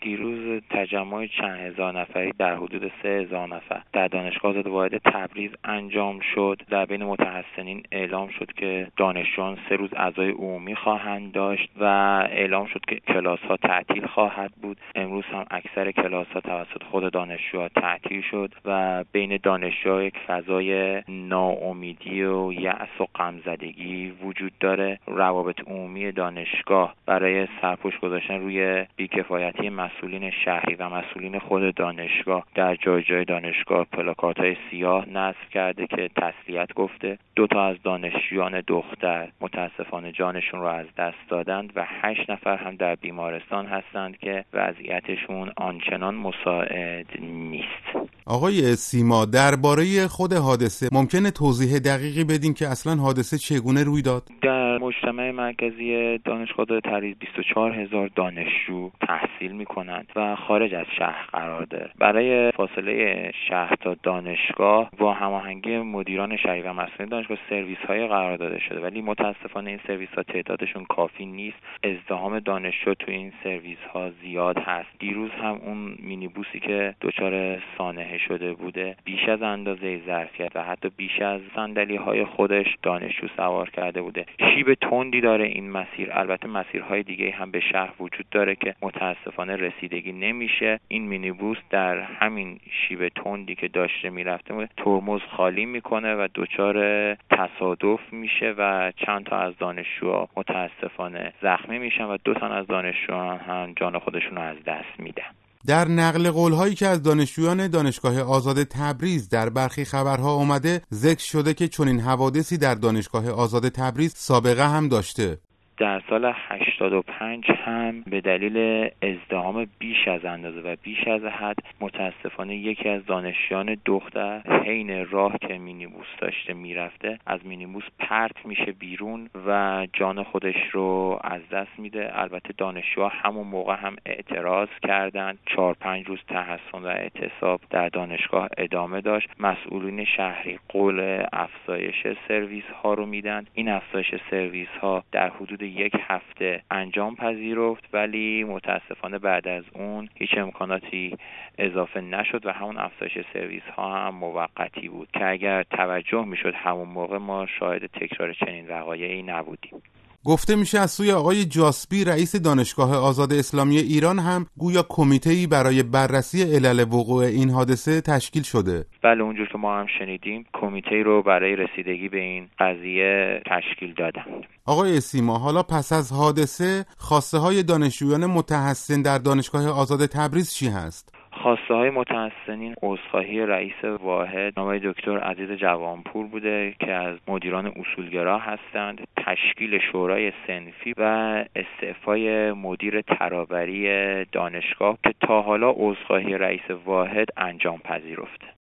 دیروز تجمع چند هزار نفری در حدود 3000 نفر در دانشگاه آزاد واحد تبریز انجام شد. در بین متحسنین اعلام شد که دانشجویان 3 روز عزای عمومی خواهند داشت و اعلام شد که کلاس‌ها تعطیل خواهد بود. امروز هم اکثر کلاس‌ها توسط خود دانشجوها تعطیل شد و بین دانشجوها یک فضای ناامیدی و یأس و غمزدگی وجود داره. روابط عمومی دانشگاه برای سرپوش گذاشتن روی بی‌کفایتی مسئولین شهری و مسئولین خود دانشگاه در جای جای دانشگاه پلاکارت‌های سیاه نصب کرده که تسلیت گفته. 2 از دانشجویان دختر متاسفانه جانشون رو از دست دادند و 8 نفر هم در بیمارستان هستند که وضعیتشون آنچنان مساعد نیست. آقای سیما، درباره خود حادثه ممکنه توضیح دقیقی بدین که اصلا حادثه چگونه روی داد؟ در مجتمع مرکزی دانشگاه تبریز 24000 دانشجو تحصیل میکنند و خارج از شهر قرار داره. برای فاصله شهر تا دانشگاه با هماهنگی مدیران شهری و مسئولین دانشگاه سرویس‌های قرار داده شده، ولی متاسفانه این سرویس‌ها تعدادشون کافی نیست. ازدحام دانشجو تو این سرویس‌ها زیاد هست. دیروز هم اون مینیبوسی که دچار سانحه شده بوده بیش از اندازه ظرفیت و حتی بیش از صندلی‌های خودش دانشجو سوار کرده بوده. شیب تندی داره این مسیر. البته مسیرهای دیگه هم به شهر وجود داره که متاسفانه رسیدگی نمیشه. این مینیبوس در همین شیب تندی که داشته میرفته ترمز خالی میکنه و دچار تصادف میشه و چند تا از دانشجوها متاسفانه زخمی میشن و 2 از دانشجوها هم جان خودشون رو از دست میدن. در نقل قول‌هایی که از دانشجویان دانشگاه آزاد تبریز در برخی خبرها اومده ذکر شده که چنین حوادثی در دانشگاه آزاد تبریز سابقه هم داشته. در سال 85 هم به دلیل ازدحام بیش از اندازه و بیش از حد متاسفانه یکی از دانشجویان دختر حین راه که مینیبوس داشته میرفته از مینیبوس پرت میشه بیرون و جان خودش رو از دست میده. البته دانشجوها همون موقع هم اعتراض کردند. 4-5 روز تحصن و اعتصاب در دانشگاه ادامه داشت. مسئولین شهری قول افزایش سرویس ها رو میدن. این افزایش سرویس ها در حدود 1 هفته انجام پذیرفت، ولی متاسفانه بعد از اون هیچ امکاناتی اضافه نشد و همون افزایش سرویس ها هم موقتی بود که اگر توجه میشد همون موقع ما شاهد تکرار چنین وقایعی نبودیم. گفته میشه از سوی آقای جاسبی رئیس دانشگاه آزاد اسلامی ایران هم گویا کمیته‌ای برای بررسی علل وقوع این حادثه تشکیل شده. بله، اونجور که ما هم شنیدیم کمیته‌ای رو برای رسیدگی به این قضیه تشکیل دادند. آقای سیما، حالا پس از حادثه خواسته های دانشجویان متحسن در دانشگاه آزاد تبریز چی هست؟ خواسته های متحسنین عذرخواهی رئیس واحد آقای دکتر عزیز جوانپور بوده که از مدیران اصولگرا هستند، تشکیل شورای صنفی و استعفای مدیر ترابری دانشگاه که تا حالا عذرخواهی رئیس واحد انجام پذیرفته.